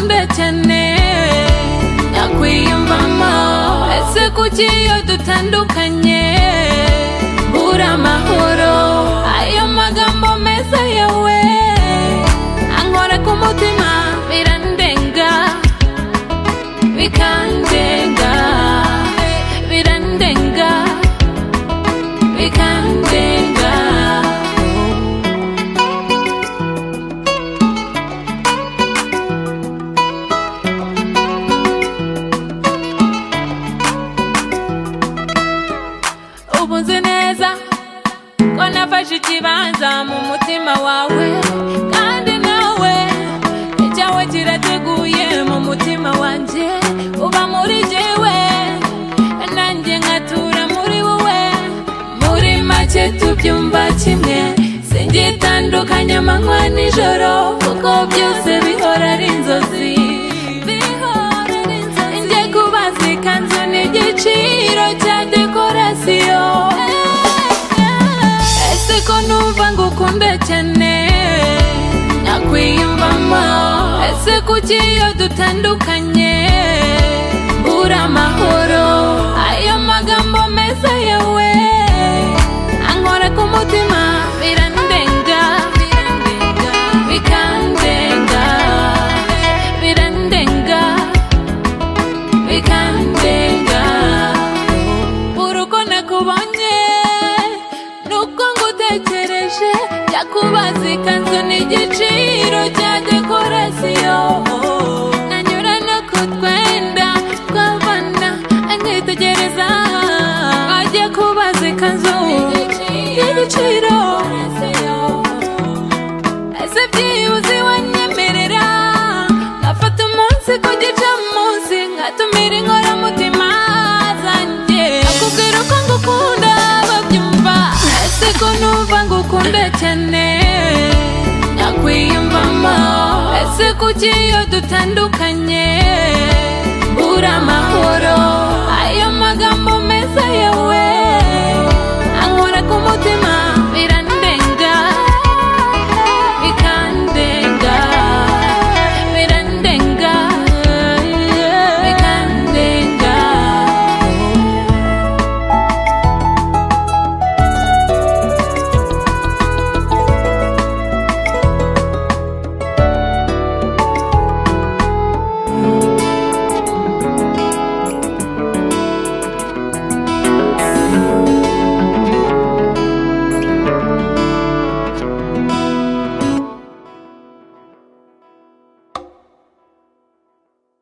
ngukunda cyane nakwiyumvamo ese kuki iyo dutandukanye mbura amahoro ayo magambo meza yawe ankora ku mutima birandenga bikandenga birandenga bikandenga ubuze neza ko nafashe ikibanza mu mutima wawe kandi nawe icyawe kirateguye mu mutima wanjye uba muri jewe nanjye nkatura muri wowe muri make tubyumva kimwe singitandukanya amanywa nijoro kuko byose bihora ari inzozi njye kubaza ikanzu n'igiciro cya dekorasiyo ese ko numva ngukunda cyane nakwiyumvamo ese kuki iyo dutandukanye mbura amahoro ayo magambo meza yawe ankora ku mutima birandenga bikandenga birandenga bikandenga uruko nakubonye nuko ngutekereje yakubaza ikanzu n'igiciro cya dekorasiyo nanyura no kutwenda twabana nkitegereza ajya kubaza ikanzu n'igiciro ese byibuze wanyemerera ngafata umunsi ku gicamunsi ngatumira inkoramutima zanjye akubwira ko ngukunda babyumva ese ko numva ngukunda cyane nakwiyumvamo ese kuki iyo dutandukanye mbura